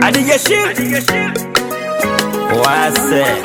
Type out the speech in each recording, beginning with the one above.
DJ Shield. What's it?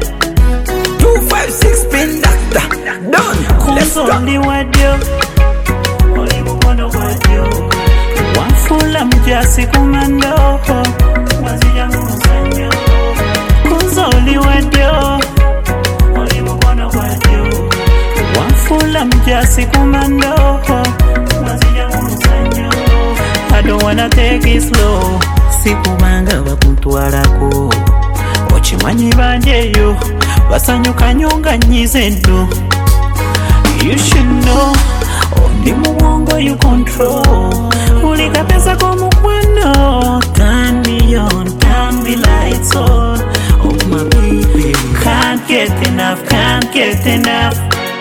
256 Spin Doctor. Done. Let's go. Only what you, only one of what you. One full of just commando. Was it young Musanyo? Cause only what you, only one of what you. One full of just commando. Was it young Musanyo? I don't wanna take it slow. Sikubanga bakuntwalako okimanyi banjeyo basanyuka nyonga nyize ndo. You should know ondi muwongo you control ulika pesa kwa mukwano. Turn me on, turn me lights on. Oh my baby, can't get enough, can't get enough.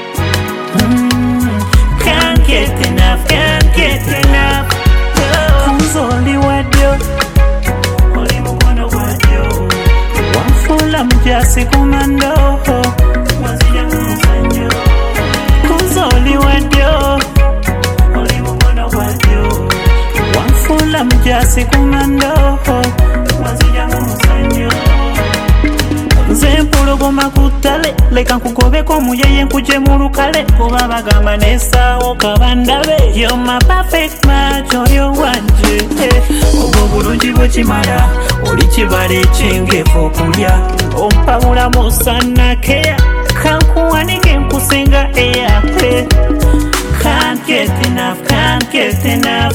Can't get enough, can't get enough. Who's only what you, only one of what you. One full of just commando. Was it young Musanyo? Who's only what you, only one of what you. One full of just commando. Was it young Musanyo? Zempologoma kutale leka nkugobeko muyeye nkuje mu lukale kuba bagamba nesaawo kabandabe. You're my perfect match, oyo wanje obwo bulungi bwekimala oli kibala ekyengefu okulya ompabula musanakeya kankuwanike nkusenga eya. Can't get enough, can't get enough.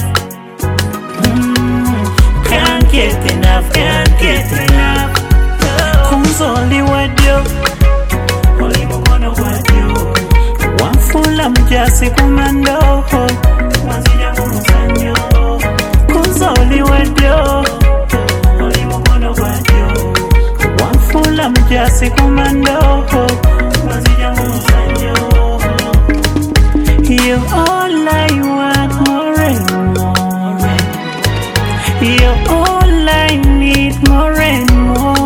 Can't get enough, can't get enough. Who's only what you, only one of what you. One full of just commando. Was it young Musanyo? Who's only what you, only one of what you. One full of just commando. Was it young Musanyo? You're all I want, more and more. You're all I need, more and more.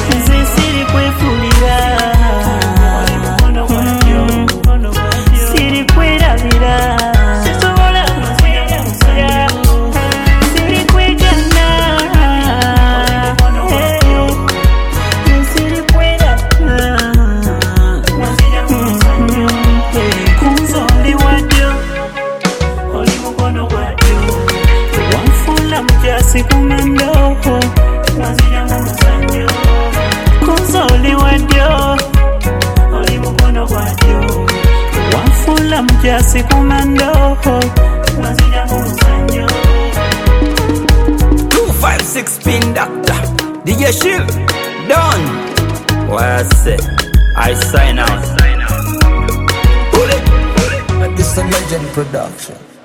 Commando, was it young Musanyo? Cause only what you, only one of what you. One full of just commando. Was it young Musanyo? 256 Spin Doctor. DJ Shield. Done. What's it? I sign out. This is a legend production.